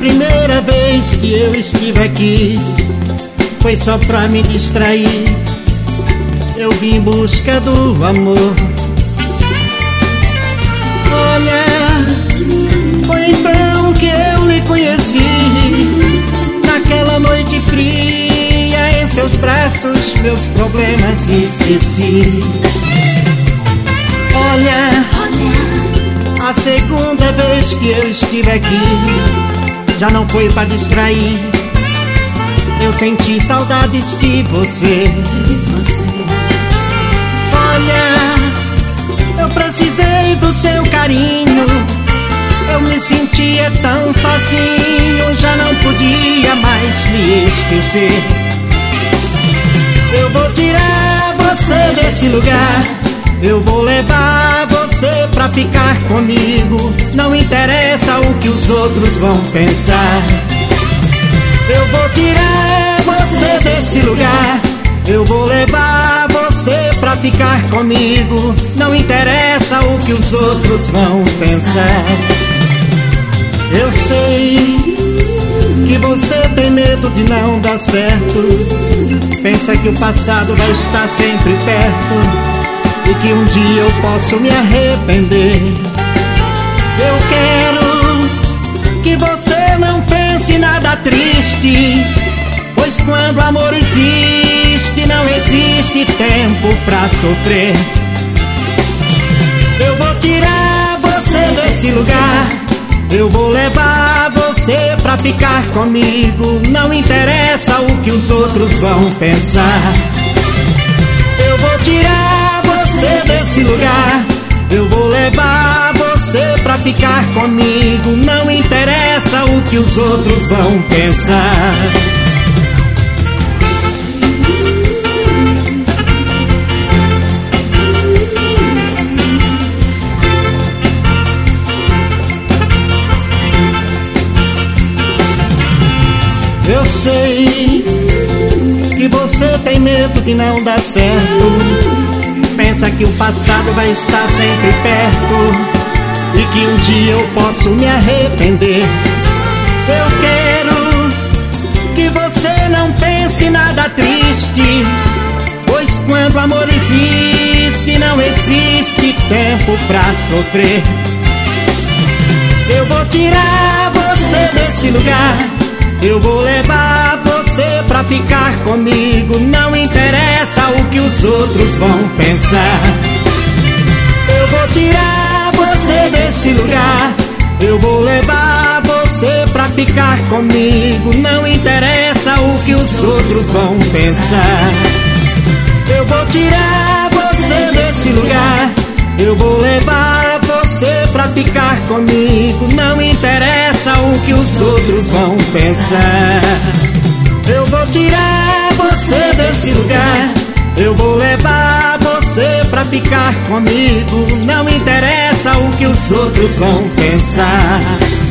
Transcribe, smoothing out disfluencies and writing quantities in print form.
primeira vez que eu estive aqui foi só pra me distrair. Eu vim em busca do amor. Olha, foi então que eu lhe conheci. Naquela noite fria, em seus braços, meus problemas esqueci. Olha, a segunda vez que eu estive aqui já não foi pra distrair. Eu senti saudades de você. Olha, eu precisei do seu carinho. Eu me sentia tão sozinho, já não podia mais lhe esquecer. Eu vou tirar você desse lugar. Eu vou levar você pra ficar comigo. Não interessa o que os outros vão pensar. Eu vou tirar você desse lugar. Eu vou levar você pra ficar comigo. Não interessa o que os outros vão pensar. Eu sei que você tem medo de não dar certo. Pensa que o passado vai estar sempre perto e que um dia eu posso me arrepender. Eu quero que você não pense nada triste, pois quando o amor existe, não existe tempo pra sofrer. Eu vou tirar você desse lugar. Eu vou levar você pra ficar comigo. Não interessa o que os outros vão pensar. Eu vou tirar você desse lugar. Eu vou levar você pra ficar comigo. Não interessa o que os outros vão pensar. Eu sei que você tem medo de não dar certo. Pensa que o passado vai estar sempre perto e que um dia eu posso me arrepender. Eu quero que você não pense nada triste, pois quando o amor existe, não existe tempo pra sofrer. Eu vou tirar você desse lugar. Eu vou levar você pra ficar comigo. Não interessa o que os outros vão pensar. Eu vou tirar você desse lugar. Eu vou levar você pra ficar comigo. Não interessa o que os outros vão pensar. Eu vou tirar você desse lugar. Eu vou levar você pra ficar comigo. Não interessa o que os outros vão pensar. Eu vou tirar você desse lugar. Eu vou levar você pra ficar comigo. Não interessa o que os outros vão pensar.